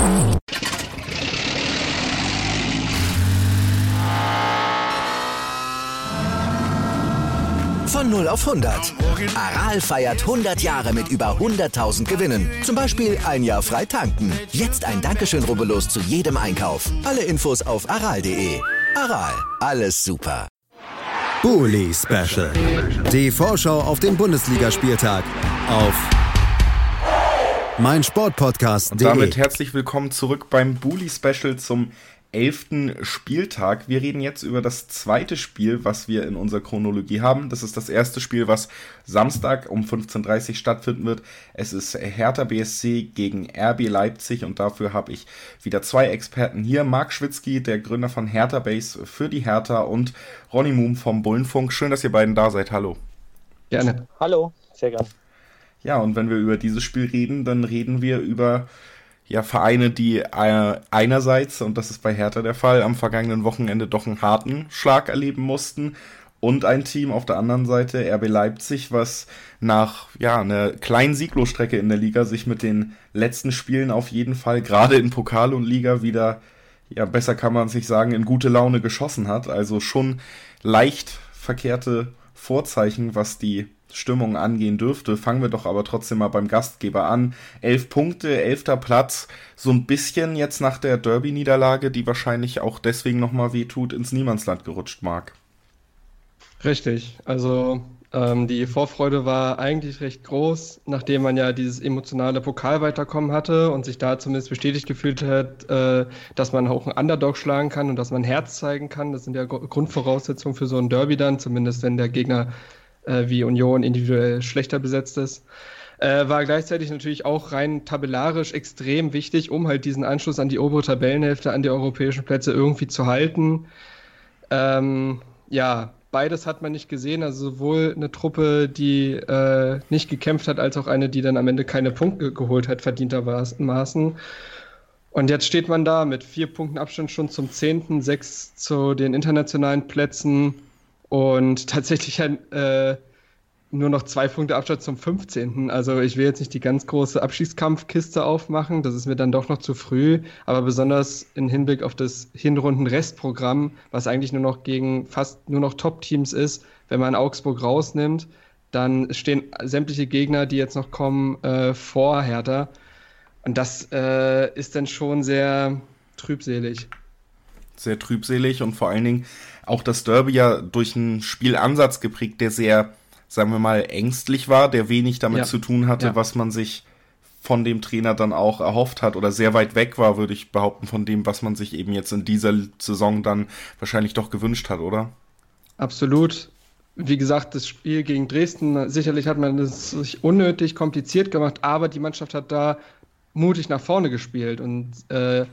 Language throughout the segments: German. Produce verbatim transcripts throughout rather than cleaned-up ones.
Von null auf hundert. Aral feiert hundert Jahre mit über hunderttausend Gewinnen. Zum Beispiel ein Jahr frei tanken. Jetzt ein Dankeschön, rubbellos zu jedem Einkauf. Alle Infos auf aral punkt de. Aral, alles super. Bully Special. Die Vorschau auf den Bundesligaspieltag auf meinsportpodcast punkt de. Und damit herzlich willkommen zurück beim Bully Special zum elften Spieltag. Wir reden jetzt über das zweite Spiel, was wir in unserer Chronologie haben. Das ist das erste Spiel, was Samstag um fünfzehn Uhr dreißig stattfinden wird. Es ist Hertha B S C gegen R B Leipzig und dafür habe ich wieder zwei Experten hier. Marc Schwitzky, der Gründer von Hertha Base für die Hertha, und Ronny Muhm vom Bullenfunk. Schön, dass ihr beiden da seid. Hallo. Gerne. Hallo, sehr gerne. Ja, und wenn wir über dieses Spiel reden, dann reden wir über ja, Vereine, die äh, einerseits, und das ist bei Hertha der Fall, am vergangenen Wochenende doch einen harten Schlag erleben mussten, und ein Team auf der anderen Seite, R B Leipzig, was nach ja einer kleinen Sieglosstrecke in der Liga sich mit den letzten Spielen auf jeden Fall, gerade in Pokal und Liga, wieder, ja, besser kann man es nicht sagen, in gute Laune geschossen hat. Also schon leicht verkehrte Vorzeichen, was die Stimmung angehen dürfte. Fangen wir doch aber trotzdem mal beim Gastgeber an. Elf Punkte, elfter Platz, so ein bisschen jetzt nach der Derby-Niederlage, die wahrscheinlich auch deswegen nochmal wehtut, ins Niemandsland gerutscht, Marc. Richtig, also ähm, die Vorfreude war eigentlich recht groß, nachdem man ja dieses emotionale Pokalweiterkommen hatte und sich da zumindest bestätigt gefühlt hat, äh, dass man auch einen Underdog schlagen kann und dass man Herz zeigen kann. Das sind ja Grundvoraussetzungen für so ein Derby dann, zumindest wenn der Gegner äh, wie Union individuell schlechter besetzt ist. Äh, war gleichzeitig natürlich auch rein tabellarisch extrem wichtig, um halt diesen Anschluss an die obere Tabellenhälfte, an die europäischen Plätze irgendwie zu halten. Ähm, ja, beides hat man nicht gesehen, also sowohl eine Truppe, die äh, nicht gekämpft hat, als auch eine, die dann am Ende keine Punkte geholt hat, verdientermaßen. Und jetzt steht man da mit vier Punkten Abstand schon zum zehnten, sechs zu den internationalen Plätzen und tatsächlich äh, nur noch zwei Punkte Abstand zum fünfzehnten. Also ich will jetzt nicht die ganz große Abstiegskampfkiste aufmachen, das ist mir dann doch noch zu früh, aber besonders im Hinblick auf das Hinrunden-Restprogramm, was eigentlich nur noch gegen fast nur noch Top-Teams ist, wenn man Augsburg rausnimmt, dann stehen sämtliche Gegner, die jetzt noch kommen, äh, vor Hertha. Und das äh, ist dann schon sehr trübselig. Sehr trübselig und vor allen Dingen auch das Derby ja durch einen Spielansatz geprägt, der sehr, sagen wir mal, ängstlich war, der wenig damit ja. zu tun hatte, ja. was man sich von dem Trainer dann auch erhofft hat oder sehr weit weg war, würde ich behaupten, von dem, was man sich eben jetzt in dieser Saison dann wahrscheinlich doch gewünscht hat, oder? Absolut. Wie gesagt, das Spiel gegen Dresden, sicherlich hat man es sich unnötig kompliziert gemacht, aber die Mannschaft hat da mutig nach vorne gespielt und äh,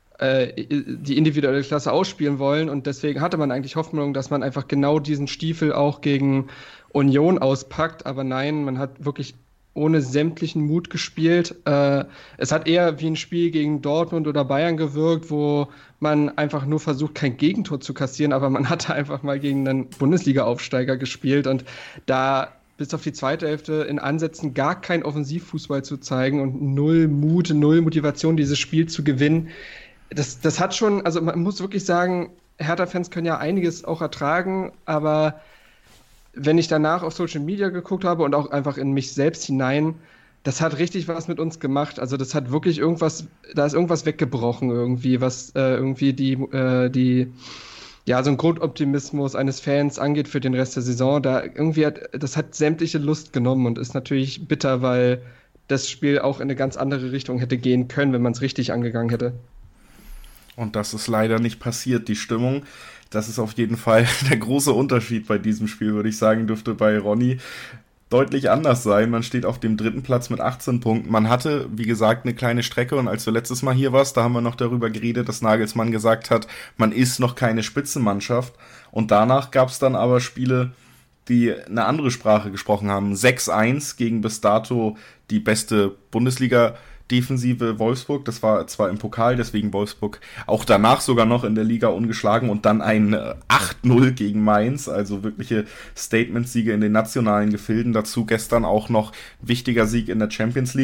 die individuelle Klasse ausspielen wollen und deswegen hatte man eigentlich Hoffnung, dass man einfach genau diesen Stiefel auch gegen Union auspackt, aber nein, man hat wirklich ohne sämtlichen Mut gespielt. Äh, es hat eher wie ein Spiel gegen Dortmund oder Bayern gewirkt, wo man einfach nur versucht, kein Gegentor zu kassieren, aber man hatte einfach mal gegen einen Bundesliga-Aufsteiger gespielt und da bis auf die zweite Hälfte in Ansätzen gar kein Offensivfußball zu zeigen und null Mut, null Motivation, dieses Spiel zu gewinnen. Das, das hat schon, also man muss wirklich sagen, Hertha-Fans können ja einiges auch ertragen, aber wenn ich danach auf Social Media geguckt habe und auch einfach in mich selbst hinein, das hat richtig was mit uns gemacht. Also das hat wirklich irgendwas, da ist irgendwas weggebrochen irgendwie, was äh, irgendwie die, äh, die, ja, so ein Grundoptimismus eines Fans angeht für den Rest der Saison. Da irgendwie hat, das hat sämtliche Lust genommen und ist natürlich bitter, weil das Spiel auch in eine ganz andere Richtung hätte gehen können, wenn man es richtig angegangen hätte. Und das ist leider nicht passiert. Die Stimmung, das ist auf jeden Fall der große Unterschied bei diesem Spiel, würde ich sagen, dürfte bei Ronny deutlich anders sein. Man steht auf dem dritten Platz mit achtzehn Punkten. Man hatte, wie gesagt, eine kleine Strecke und als du letztes Mal hier warst, da haben wir noch darüber geredet, dass Nagelsmann gesagt hat, man ist noch keine Spitzenmannschaft. Und danach gab es dann aber Spiele, die eine andere Sprache gesprochen haben. sechs eins gegen bis dato die beste Bundesliga Defensive Wolfsburg, das war zwar im Pokal, deswegen Wolfsburg auch danach sogar noch in der Liga ungeschlagen und dann ein acht null gegen Mainz, also wirkliche Statement-Siege in den nationalen Gefilden, dazu gestern auch noch wichtiger Sieg in der Champions League.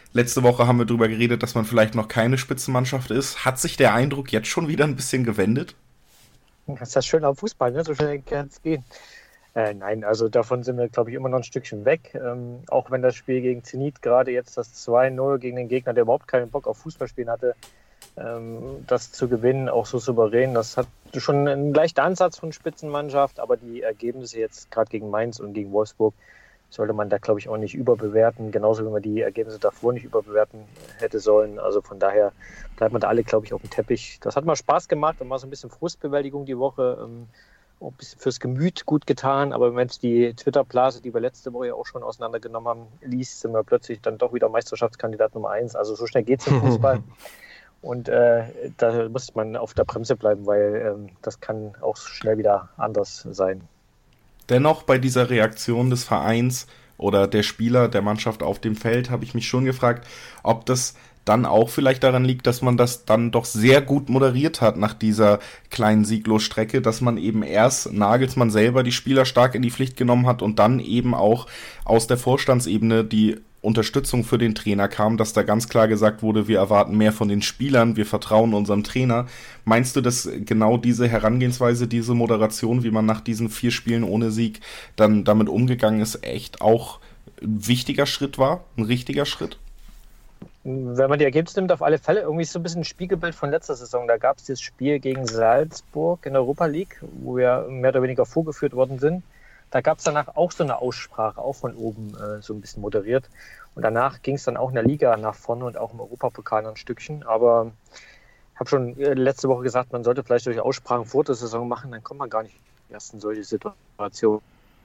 Letzte Woche haben wir darüber geredet, dass man vielleicht noch keine Spitzenmannschaft ist. Hat sich der Eindruck jetzt schon wieder ein bisschen gewendet? Das ist das Schöne am Fußball, ne? So schnell kann es gehen. Äh, nein, also davon sind wir, glaube ich, immer noch ein Stückchen weg. Ähm, auch wenn das Spiel gegen Zenit gerade jetzt das zwei null gegen den Gegner, der überhaupt keinen Bock auf Fußball spielen hatte, ähm, das zu gewinnen, auch so souverän, das hat schon einen leichten Ansatz von Spitzenmannschaft, aber die Ergebnisse jetzt gerade gegen Mainz und gegen Wolfsburg sollte man da, glaube ich, auch nicht überbewerten, genauso wie man die Ergebnisse davor nicht überbewerten hätte sollen. Also von daher bleibt man da alle, glaube ich, auf dem Teppich. Das hat mal Spaß gemacht und mal so ein bisschen Frustbewältigung die Woche, ähm, auch ein bisschen fürs Gemüt gut getan, aber wenn man jetzt die Twitter-Blase, die wir letzte Woche ja auch schon auseinandergenommen haben, liest, sind wir plötzlich dann doch wieder Meisterschaftskandidat Nummer eins. Also so schnell geht es im Fußball. Und äh, da muss man auf der Bremse bleiben, weil ähm, das kann auch schnell wieder anders sein. Dennoch bei dieser Reaktion des Vereins oder der Spieler der Mannschaft auf dem Feld habe ich mich schon gefragt, ob das dann auch vielleicht daran liegt, dass man das dann doch sehr gut moderiert hat nach dieser kleinen Sieglosstrecke, dass man eben erst Nagelsmann selber die Spieler stark in die Pflicht genommen hat und dann eben auch aus der Vorstandsebene die Unterstützung für den Trainer kam, dass da ganz klar gesagt wurde, wir erwarten mehr von den Spielern, wir vertrauen unserem Trainer. Meinst du, dass genau diese Herangehensweise, diese Moderation, wie man nach diesen vier Spielen ohne Sieg dann damit umgegangen ist, echt auch ein wichtiger Schritt war, ein richtiger Schritt? Wenn man die Ergebnisse nimmt, auf alle Fälle irgendwie so ein bisschen ein Spiegelbild von letzter Saison. Da gab es das Spiel gegen Salzburg in der Europa League, wo wir mehr oder weniger vorgeführt worden sind. Da gab es danach auch so eine Aussprache, auch von oben äh, so ein bisschen moderiert. Und danach ging es dann auch in der Liga nach vorne und auch im Europapokal ein Stückchen. Aber ich habe schon äh, letzte Woche gesagt, man sollte vielleicht solche Aussprachen vor der Saison machen, dann kommt man gar nicht erst in solche Situationen.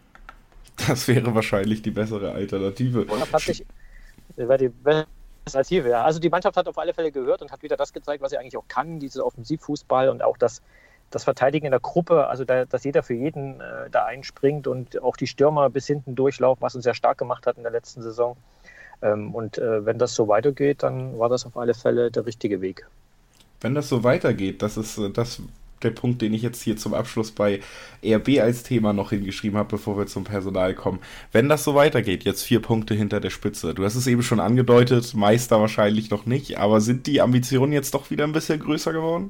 Das wäre wahrscheinlich die bessere Alternative. Oder plötzlich wäre die bessere Alternative, ja. Also die Mannschaft hat auf alle Fälle gehört und hat wieder das gezeigt, was sie eigentlich auch kann, dieses Offensivfußball und auch das Das Verteidigen in der Gruppe, also da, dass jeder für jeden äh, da einspringt und auch die Stürmer bis hinten durchlaufen, was uns sehr stark gemacht hat in der letzten Saison. Ähm, und äh, wenn das so weitergeht, dann war das auf alle Fälle der richtige Weg. Wenn das so weitergeht, das ist äh, das der Punkt, den ich jetzt hier zum Abschluss bei R B als Thema noch hingeschrieben habe, bevor wir zum Personal kommen. Wenn das so weitergeht, jetzt vier Punkte hinter der Spitze, du hast es eben schon angedeutet, Meister wahrscheinlich noch nicht, aber sind die Ambitionen jetzt doch wieder ein bisschen größer geworden?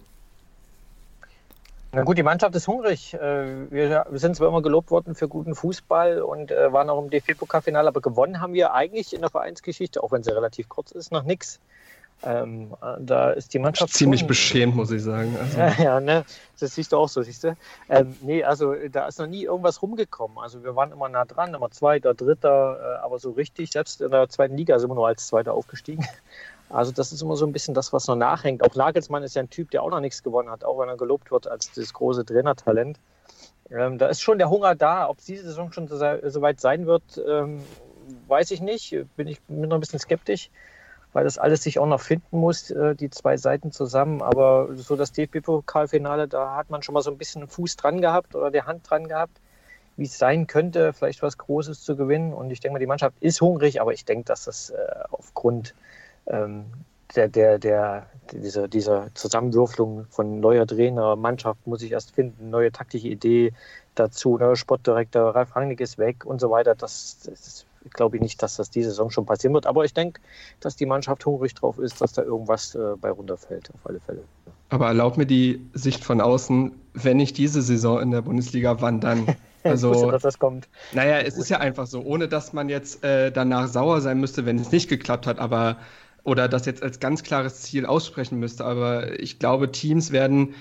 Na gut, die Mannschaft ist hungrig. Wir sind zwar immer gelobt worden für guten Fußball und waren auch im D F B-Pokalfinale, aber gewonnen haben wir eigentlich in der Vereinsgeschichte, auch wenn sie relativ kurz ist, noch nichts. Ähm, da ist die Mannschaft ziemlich schon beschämt, muss ich sagen. Also. Ja, ja, ne? Das siehst du auch so, siehst du. Ähm, nee, also da ist noch nie irgendwas rumgekommen. Also wir waren immer nah dran, immer Zweiter, Dritter, aber so richtig, selbst in der zweiten Liga sind wir nur als Zweiter aufgestiegen. Also das ist immer so ein bisschen das, was noch nachhängt. Auch Nagelsmann ist ja ein Typ, der auch noch nichts gewonnen hat, auch wenn er gelobt wird als das große Trainertalent. Ähm, da ist schon der Hunger da. Ob es diese Saison schon so, so weit sein wird, ähm, weiß ich nicht. Bin ich bin noch ein bisschen skeptisch, weil das alles sich auch noch finden muss, äh, die zwei Seiten zusammen. Aber so das D F B-Pokalfinale, da hat man schon mal so ein bisschen einen Fuß dran gehabt oder die Hand dran gehabt, wie es sein könnte, vielleicht was Großes zu gewinnen. Und ich denke mal, die Mannschaft ist hungrig, aber ich denke, dass das äh, aufgrund ähm, der, der, der, dieser, dieser Zusammenwürfelung von neuer Trainer, Mannschaft muss ich erst finden, neue taktische Idee dazu, neuer Sportdirektor, Ralf Rangnick ist weg und so weiter. Das, das glaube ich nicht, dass das diese Saison schon passieren wird. Aber ich denke, dass die Mannschaft hungrig drauf ist, dass da irgendwas äh, bei runterfällt, auf alle Fälle. Aber erlaub mir die Sicht von außen, wenn nicht diese Saison in der Bundesliga, wann dann? Also, ich wusste, dass das kommt. Naja, es ist ja einfach so, ohne dass man jetzt äh, danach sauer sein müsste, wenn es nicht geklappt hat, aber oder das jetzt als ganz klares Ziel aussprechen müsste. Aber ich glaube, Teams werden,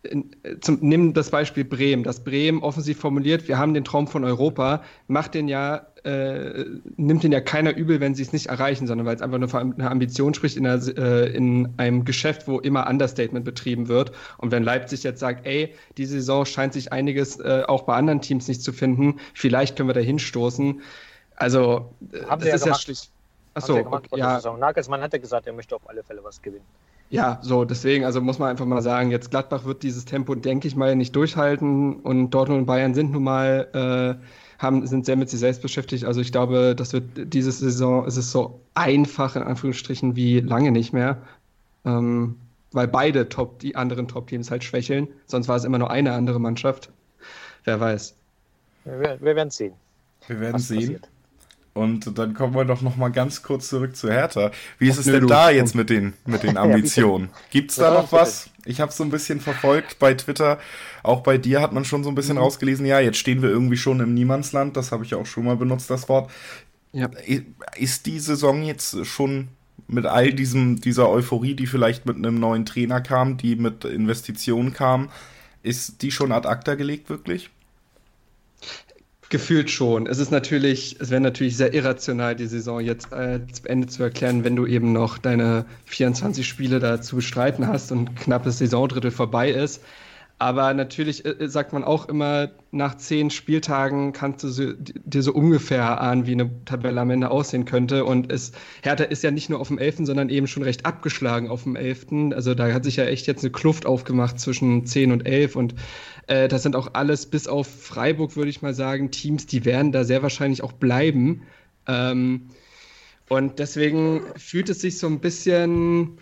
zum, nimm das Beispiel Bremen, dass Bremen offensiv formuliert, wir haben den Traum von Europa, macht den ja, äh, nimmt den ja keiner übel, wenn sie es nicht erreichen, sondern weil es einfach nur von einer Ambition spricht in, einer, äh, in einem Geschäft, wo immer Understatement betrieben wird. Und wenn Leipzig jetzt sagt, ey, diese Saison scheint sich einiges äh, auch bei anderen Teams nicht zu finden, vielleicht können wir da hinstoßen. Also, haben das ja ist gemacht. ja schlicht. Achso, okay, ja. Nagelsmann hat ja gesagt, er möchte auf alle Fälle was gewinnen. Ja, so, deswegen, also muss man einfach mal sagen, jetzt Gladbach wird dieses Tempo, denke ich mal, nicht durchhalten und Dortmund und Bayern sind nun mal, äh, haben, sind sehr mit sich selbst beschäftigt. Also ich glaube, das wird diese Saison, es ist so einfach, in Anführungsstrichen, wie lange nicht mehr, ähm, weil beide Top, die anderen Top-Teams halt schwächeln. Sonst war es immer nur eine andere Mannschaft. Wer weiß. Wir, wir werden sehen. Wir werden sehen. Passiert. Und dann kommen wir doch noch mal ganz kurz zurück zu Hertha. Wie ist Och, es nö, denn du. da jetzt mit den, mit den Ambitionen? Gibt's da Ja, noch was? Ich habe so ein bisschen verfolgt bei Twitter. Auch bei dir hat man schon so ein bisschen Mhm. rausgelesen, ja, jetzt stehen wir irgendwie schon im Niemandsland. Das habe ich auch schon mal benutzt, das Wort. Ja. Ist die Saison jetzt schon mit all diesem, dieser Euphorie, die vielleicht mit einem neuen Trainer kam, die mit Investitionen kam, ist die schon ad acta gelegt, wirklich? Gefühlt schon. Es ist natürlich, es wäre natürlich sehr irrational, die Saison jetzt äh, zu Ende zu erklären, wenn du eben noch deine vierundzwanzig Spiele da zu bestreiten hast und ein knappes Saisondrittel vorbei ist. Aber natürlich äh, sagt man auch immer, nach zehn Spieltagen kannst du so, dir so ungefähr ahnen, wie eine Tabelle am Ende aussehen könnte. Und es, Hertha ist ja nicht nur auf dem elften, sondern eben schon recht abgeschlagen auf dem elften. Also da hat sich ja echt jetzt eine Kluft aufgemacht zwischen zehn und elf. Und äh, das sind auch alles, bis auf Freiburg, würde ich mal sagen, Teams, die werden da sehr wahrscheinlich auch bleiben. Ähm, und deswegen fühlt es sich so ein bisschen...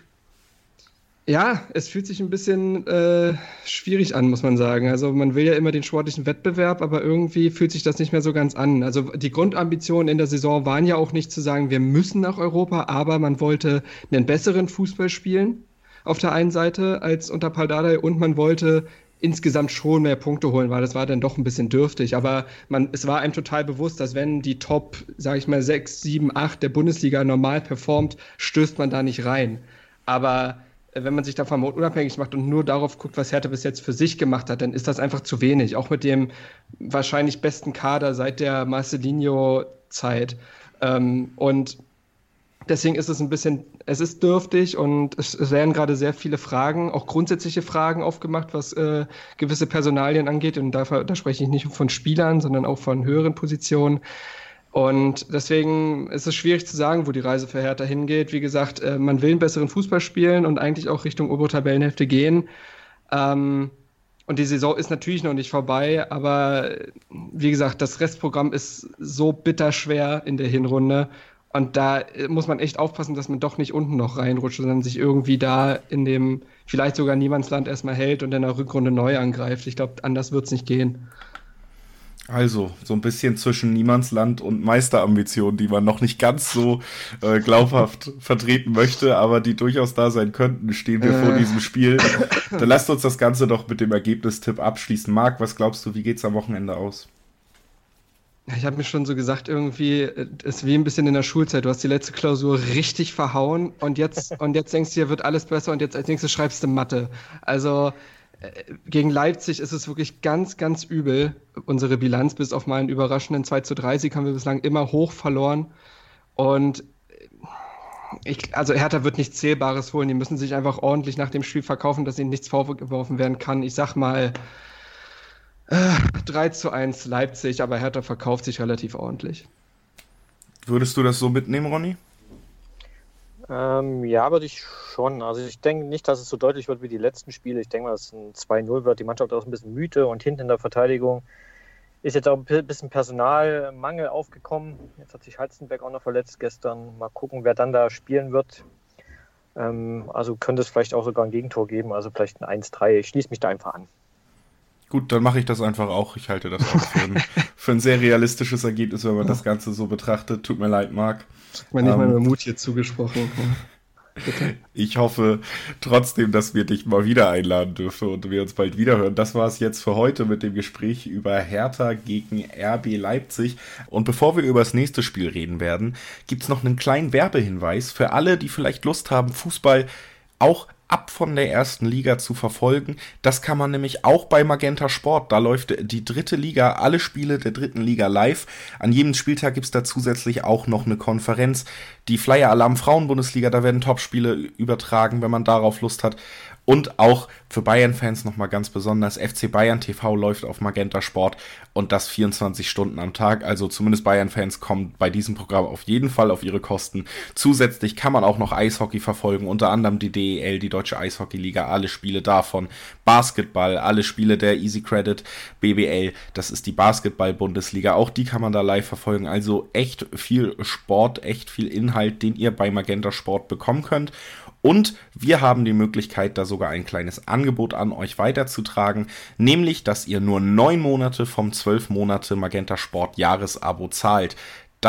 Ja, es fühlt sich ein bisschen äh, schwierig an, muss man sagen. Also man will ja immer den sportlichen Wettbewerb, aber irgendwie fühlt sich das nicht mehr so ganz an. Also die Grundambitionen in der Saison waren ja auch nicht zu sagen, wir müssen nach Europa, aber man wollte einen besseren Fußball spielen auf der einen Seite als unter Paldadei und man wollte insgesamt schon mehr Punkte holen, weil das war dann doch ein bisschen dürftig. Aber man, es war einem total bewusst, dass wenn die Top, sage ich mal, sechs, sieben, acht der Bundesliga normal performt, stößt man da nicht rein. Aber wenn man sich davon unabhängig macht und nur darauf guckt, was Hertha bis jetzt für sich gemacht hat, dann ist das einfach zu wenig. Auch mit dem wahrscheinlich besten Kader seit der Marcelinho-Zeit. Ähm, und deswegen ist es ein bisschen, es ist dürftig und es, es werden gerade sehr viele Fragen, auch grundsätzliche Fragen aufgemacht, was äh, gewisse Personalien angeht. Und da, da spreche ich nicht von Spielern, sondern auch von höheren Positionen. Und deswegen ist es schwierig zu sagen, wo die Reise für Hertha hingeht. Wie gesagt, äh, man will einen besseren Fußball spielen und eigentlich auch Richtung obere Tabellenhälfte gehen. Ähm, und die Saison ist natürlich noch nicht vorbei, aber wie gesagt, das Restprogramm ist so bitterschwer in der Hinrunde. Und da muss man echt aufpassen, dass man doch nicht unten noch reinrutscht, sondern sich irgendwie da in dem vielleicht sogar Niemandsland erstmal hält und in der Rückrunde neu angreift. Ich glaube, anders wird es nicht gehen. Also, so ein bisschen zwischen Niemandsland und Meisterambitionen, die man noch nicht ganz so äh, glaubhaft vertreten möchte, aber die durchaus da sein könnten, stehen wir äh. vor diesem Spiel. Dann lasst uns das Ganze doch mit dem Ergebnistipp abschließen. Marc, was glaubst du, wie geht's am Wochenende aus? Ich habe mir schon so gesagt, irgendwie, es ist wie ein bisschen in der Schulzeit. Du hast die letzte Klausur richtig verhauen und jetzt, und jetzt denkst du dir, wird alles besser und jetzt als nächstes schreibst du Mathe. Also gegen Leipzig ist es wirklich ganz, ganz übel. Unsere Bilanz bis auf mal einen überraschenden zwei zu drei Sieg haben wir bislang immer hoch verloren. Und ich, also Hertha wird nichts Zählbares holen. Die müssen sich einfach ordentlich nach dem Spiel verkaufen, dass ihnen nichts vorgeworfen werden kann. Ich sag mal äh, drei zu eins Leipzig, aber Hertha verkauft sich relativ ordentlich. Würdest du das so mitnehmen, Ronny? Ähm, ja, würde ich schon. Also ich denke nicht, dass es so deutlich wird wie die letzten Spiele. Ich denke mal, dass es ein zwei null wird. Die Mannschaft ist auch ein bisschen müde und hinten in der Verteidigung ist jetzt auch ein bisschen Personalmangel aufgekommen. Jetzt hat sich Halstenberg auch noch verletzt gestern. Mal gucken, wer dann da spielen wird. Ähm, also könnte es vielleicht auch sogar ein Gegentor geben, also vielleicht ein eins drei. Ich schließe mich da einfach an. Gut, dann mache ich das einfach auch. Ich halte das auch für ein, für ein sehr realistisches Ergebnis, wenn man das Ganze so betrachtet. Tut mir leid, Marc. Hat mir nicht ähm, mal mit Mut hier zugesprochen. Bitte. Ich hoffe trotzdem, dass wir dich mal wieder einladen dürfen und wir uns bald wiederhören. Das war es jetzt für heute mit dem Gespräch über Hertha gegen R B Leipzig. Und bevor wir über das nächste Spiel reden werden, gibt es noch einen kleinen Werbehinweis für alle, die vielleicht Lust haben, Fußball auch ab von der ersten Liga zu verfolgen. Das kann man nämlich auch bei Magenta Sport. Da läuft die dritte Liga, alle Spiele der dritten Liga live. An jedem Spieltag gibt es da zusätzlich auch noch eine Konferenz. Die Flyer Alarm Frauen-Bundesliga, da werden Topspiele übertragen, wenn man darauf Lust hat. Und auch für Bayern-Fans nochmal ganz besonders, F C Bayern T V läuft auf Magenta Sport und das vierundzwanzig Stunden am Tag. Also zumindest Bayern-Fans kommen bei diesem Programm auf jeden Fall auf ihre Kosten. Zusätzlich kann man auch noch Eishockey verfolgen, unter anderem die D E L, die Deutsche Eishockey-Liga, alle Spiele davon. Basketball, alle Spiele der Easy Credit B B L, das ist die Basketball-Bundesliga, auch die kann man da live verfolgen. Also echt viel Sport, echt viel Inhalt, den ihr bei Magenta Sport bekommen könnt. Und wir haben die Möglichkeit, da sogar ein kleines Angebot an euch weiterzutragen, nämlich, dass ihr nur neun Monate vom zwölf Monate Magenta Sport Jahresabo zahlt. Das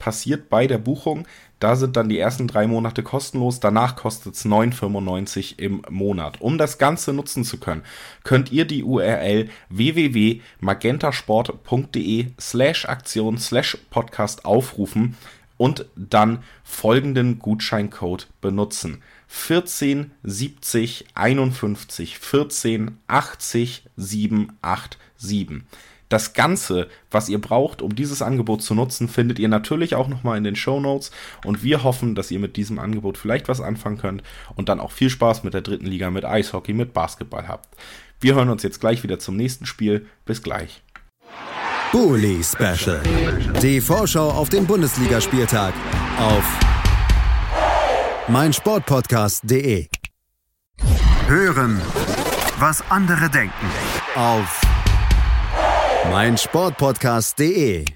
passiert bei der Buchung. Da sind dann die ersten drei Monate kostenlos, danach kostet es neun Euro fünfundneunzig im Monat. Um das Ganze nutzen zu können, könnt ihr die U R L w w w punkt magentasport punkt de slash aktion slash podcast aufrufen und dann folgenden Gutscheincode benutzen. vierzehn siebzig einundfünfzig vierzehn achtzig siebenhundertsiebenundachtzig. Das Ganze, was ihr braucht, um dieses Angebot zu nutzen, findet ihr natürlich auch nochmal in den Shownotes. Und wir hoffen, dass ihr mit diesem Angebot vielleicht was anfangen könnt und dann auch viel Spaß mit der dritten Liga, mit Eishockey, mit Basketball habt. Wir hören uns jetzt gleich wieder zum nächsten Spiel. Bis gleich. Bully Special. Die Vorschau auf den Bundesligaspieltag auf meinsportpodcast punkt de. Hören, was andere denken auf meinsportpodcast punkt de.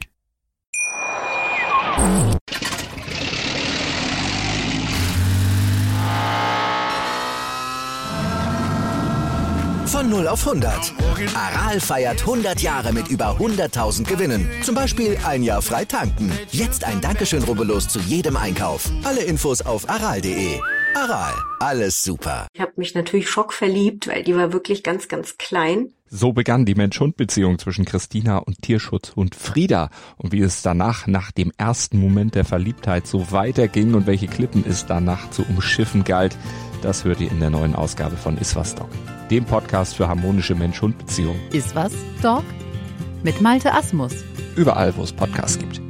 Von null auf hundert. Aral feiert hundert Jahre mit über hunderttausend Gewinnen. Zum Beispiel ein Jahr frei tanken. Jetzt ein Dankeschön, rubbellos zu jedem Einkauf. Alle Infos auf aral punkt de. Aral, alles super. Ich habe mich natürlich schockverliebt, weil die war wirklich ganz, ganz klein. So begann die Mensch-Hund-Beziehung zwischen Christina und Tierschutzhund Frieda. Und wie es danach, nach dem ersten Moment der Verliebtheit, so weiterging und welche Klippen es danach zu umschiffen galt, das hört ihr in der neuen Ausgabe von Iswas Dog, dem Podcast für harmonische Mensch-Hund-Beziehungen. Iswas Dog mit Malte Asmus. Überall, wo es Podcasts gibt.